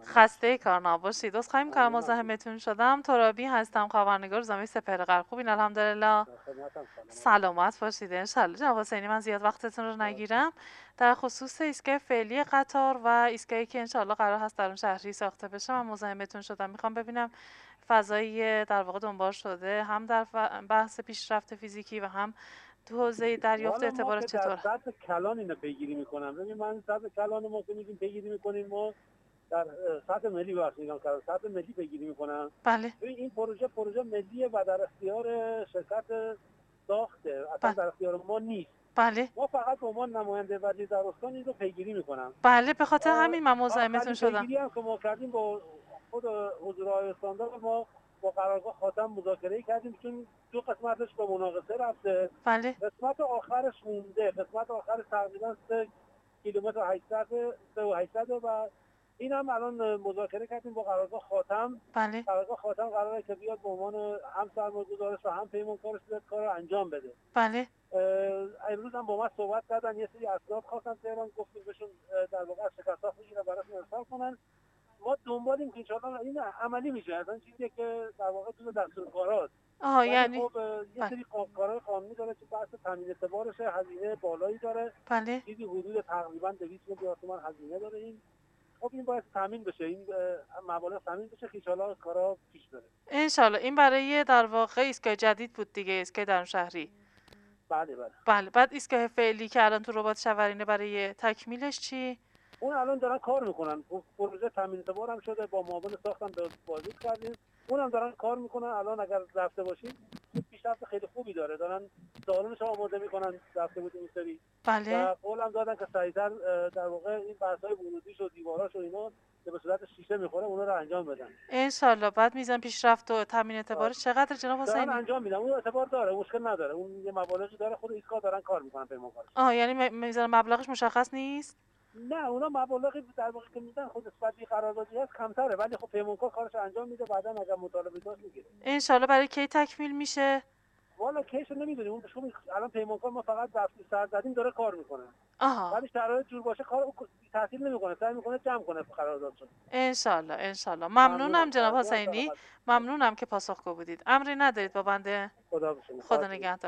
خسته کار نباشید. عذرخواهی می‌کنم مزاحمتون شدم. ترابی هستم، خبرنگار روزنامه سپهر. خوبین الحمدلله. خدمتم سلامت باشید انشالله. جناب حسینی من زیاد وقتتون رو نگیرم. در خصوص ایستگاه فعلی قطار و ایستگاهی که انشالله قرار هست در اون شهری ساخته بشه من مزاحمتون شدم. میخوام ببینم فضایی در واقع دنبال شده هم در بحث پیشرفت فیزیکی و هم تو حوزه دریافت حالا ما اعتبارات که در چطوره؟ سطح کلان اینو پیگیری میکنم. ببین من سطح کلان ما که میگیم پیگیری میکنیم، ما در سطح ملی وقتی میگم که سطح ملی پیگیری میکنم. بله ببین این پروژه ملیه و در اختیار شرکت ساخته، اصلا بله در اختیار ما نیست. بله ما فقط به عنوان نماینده وزیر در استان این رو پیگیری میکنم. بله به خاطر همین من مزاحمتون آخرین شدم. پیگیری هم که ما کردیم با خود حضور آقای استاندار، ما با قرارگاه خاتم مذاکره کردیم، چون دو قسمتش به مناقصه رفته. بله قسمت آخرش مونده، قسمت آخرش تقریبا 3 کیلومتر و 800 و این هم الان مذاکره کردیم با قرارگاه خاتم. بله قرارگاه خاتم قراره که بیاد به عنوان هم سرمایه‌گذارش و هم پیمانکارش بیاد کار رو انجام بده. بله امروز هم با من صحبت کردن، یه سری اسناد خواستن تهران، گفتیم بهشون در واقع از شکست‌ها بگیرن براشون ارسال کنن. ما دنبالیم که انشاءالله این عملی میشه، اصلا چیزی که در واقع تو دستور کاراست. ولی یعنی خب یه بله سری کارهای قانونی داره که بحث تامین اعتبارشه، هزینه بالایی داره، بله چیزی حدود تقریبا 200 میلیارد تومان هزینه داره. این خب این باید تامین بشه، این مبالغ تامین بشه که انشاءالله کارا پیش بره. انشالله. این برای در واقع ایستگاه جدید بود دیگه، ایستگاه در شهری. بله بله. بله بعد ایستگاه فعلی که الان تو ربات شورینه برای تکمیلش چی؟ اون الان دارن کار میکنن، پروژه تامین اعتبار هم شده، با معاون ساختم به بازی کردیم، اونم دارن کار میکنن. الان اگر رفته باشید پیشرفت خیلی خوبی دارن سالونش رو آماده میکنن، رفته بودیم این سری بله و قول هم دادن که سریعتر در واقع این بحث‌های ورودیش و دیواراش و اینا که به صورت شیشه میخوره اونا رو انجام بدن. انشالله. بعد میزان پیشرفت و تامین اعتبارش چقدر جناب دارن حسینی؟ انجام میدن، اون اعتبار داره، مشکل نداره، اون یه مبالغی داره، خود ایستگاه دارن کار میکنن پیمانکارش. یعنی میزان مبلغش مشخص نیست؟ نه اونا مبالغی در واقع که میدن خود نسبتی قراردادی هست کمتره، ولی خب پیمانکار کارش انجام میده، بعدا اگر مطالبه داشت میگیره. انشالله. برای کی تکمیل میشه؟ والا کیش نمیدونیم، اون شما الان پیمانکار ما فقط دستور سر زدیم داره کار میکنه، آها ولی شرایط جور باشه کار تاثیر نمیکنه، سعی میکنه جمع کنه قراردادشون. انشالله انشالله. ممنونم جناب ممنونم حسینی. سلامت. ممنونم که پاسخگو بودید. امری ندارید با بنده؟ خدا بشه. خدا نگهدار.